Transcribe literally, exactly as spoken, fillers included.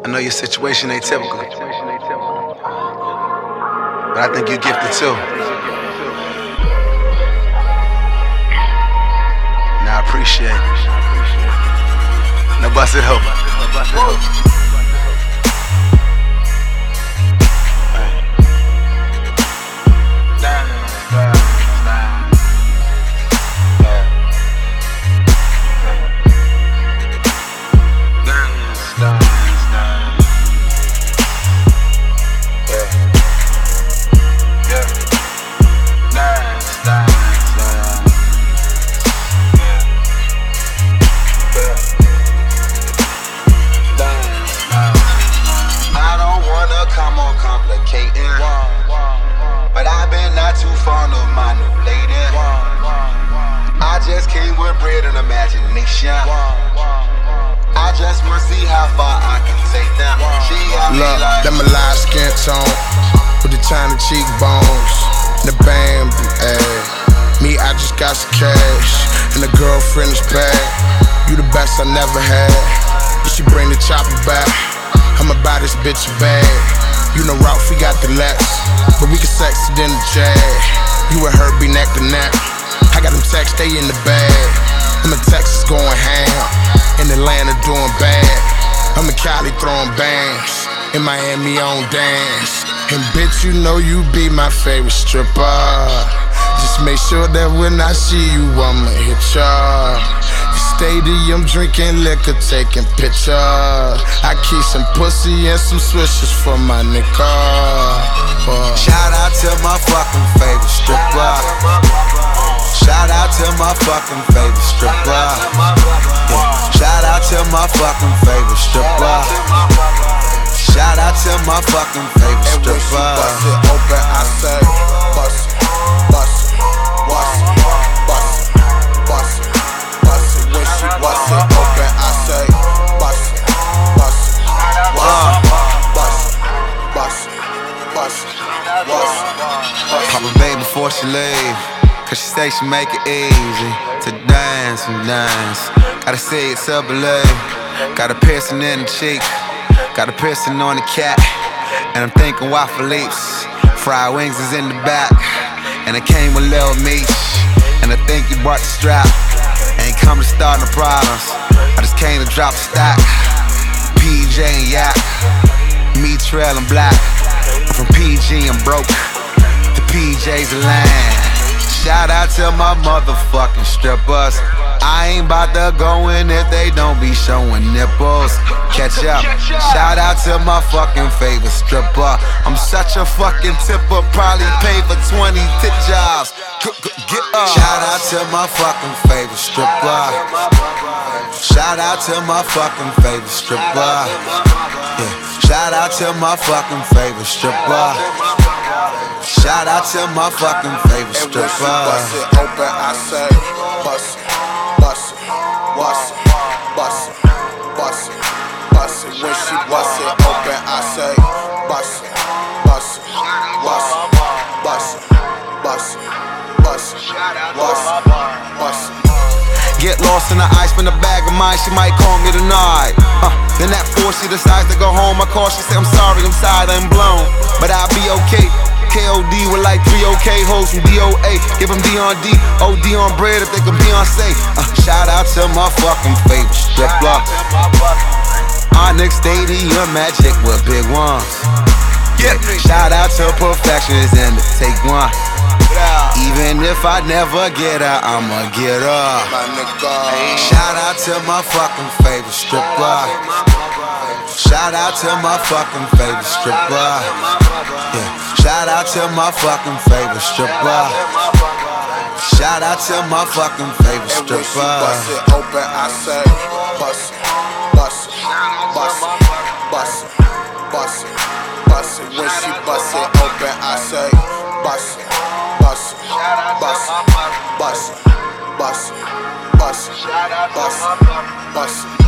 I know your situation ain't typical, but I think you're gifted too. And I appreciate it. Now bust it open. But I've been not too fond of my new lady. I just came with bread and imagination. I just wanna see how far I can take them. She got me like them a light skin tone with the tiny cheekbones, the Bambi ass. Me, I just got some cash and the girlfriend is bad. You the best I never had. You should bring the chopper back. I'ma buy this bitch a bag. You know Ralphie got the lats, but we can sex it in the jag. You and her be neck to neck. I got them texts, they in the bag. I'm in Texas going ham, in Atlanta doing bad. I'm in Cali throwing bangs, in Miami on dance. And bitch, you know you be my favorite stripper. Just make sure that when I see you, I'ma hit ya. Stadium drinking liquor, taking pictures. I keep some pussy and some swishers for my nigga. Uh. Shout out to my fucking favorite stripper. Shout out to my fucking favorite stripper. Yeah. Shout out to my fucking favorite stripper. Shout out to my fucking favorite stripper. And when she bust it open, I say, bust it, bust it, bust it, bust it, bust it. When she bust it open, I say, bust it, bust it, bust it, bust it, bust it, bust it, bust it. Pop a baby before she leave, cause she say she make it easy to dance and dance. Gotta see it to believe. Got a piercing in the cheek, got a piercing on the cat. And I'm thinking waffle leaps, fried wings is in the back. And it came with Lil Meech, and I think you brought the strap. Ain't come to start no problems, I just came to drop a stack. P J and Yak, me trail and black. From P G I'm broke, the P J's a land. Shout out to my motherfucking strippers. I ain't bout to go in if they don't be showing nipples. Catch up, shout out to my fucking favorite stripper. I'm such a fucking tipper, probably pay for twenty tip jobs. Get up. Shout out to my fucking favorite stripper. Shout out to my fucking favorite stripper. Yeah. Shout out to my fucking favorite stripper. Shout out to my fucking favorite stripper. And when she bust it open, I say, bust it, bust it, bust it, bust it, bust it, bust it. When she bust it open, I say, bust it, bust it, bust it, bust it, bust it. Bust it, bust it, bust it. Get lost in the ice, from the bag of mine, she might call me tonight. Uh, then that four, she decides to go home. I call, she say, I'm sorry, I'm tired, I'm blown. But I'll be okay. K O D with like three OK hoes from D O A. Give them D on D, O D on bread if they can Beyonce. Uh, shout out to my fucking favorite stripper. Onyx Stadium Magic with big ones. Yeah. Shout out to Perfections and the Take One. Even if I never get her, I'ma get her. Shout out to my fucking favorite stripper. Shout out to my fucking favorite stripper. Yeah. Shout out to my fucking favorite stripper. Shout out to my fucking favorite stripper. And when she bust it open, I say, bust it, bust it, bust it, bust it, bust it, bust it. When she bust it open, I say, bust it. Bust it, bust it, bust it, bust it, bust it, bust it, bust it.